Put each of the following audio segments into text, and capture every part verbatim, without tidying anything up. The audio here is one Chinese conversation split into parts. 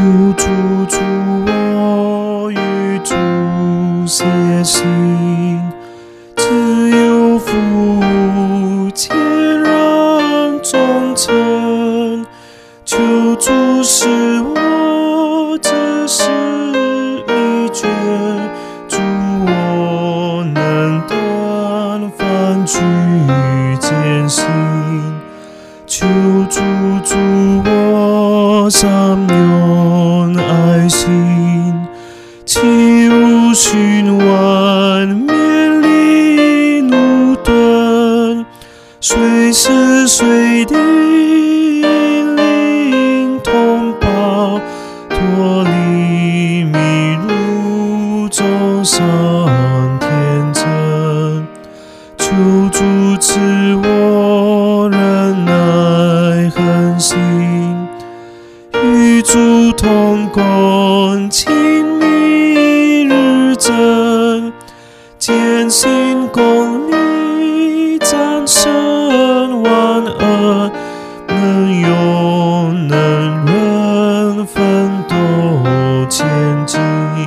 主助我与主偕行，自有福谦让忠诚，求主使我自是一决，主我能登凡举艰辛，求主助我善用爱心，弃无寻万勉励怒顿，随时随地引领同胞，脱离迷路走上天真，求主赐我忍耐恒心，与主同工亲密日增，艰辛功利战胜万恶，能勇能忍奋斗前进，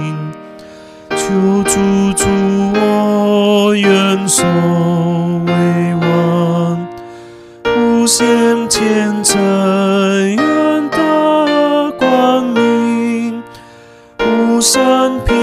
求主助我元首为王，无限虔诚远大光明，无善品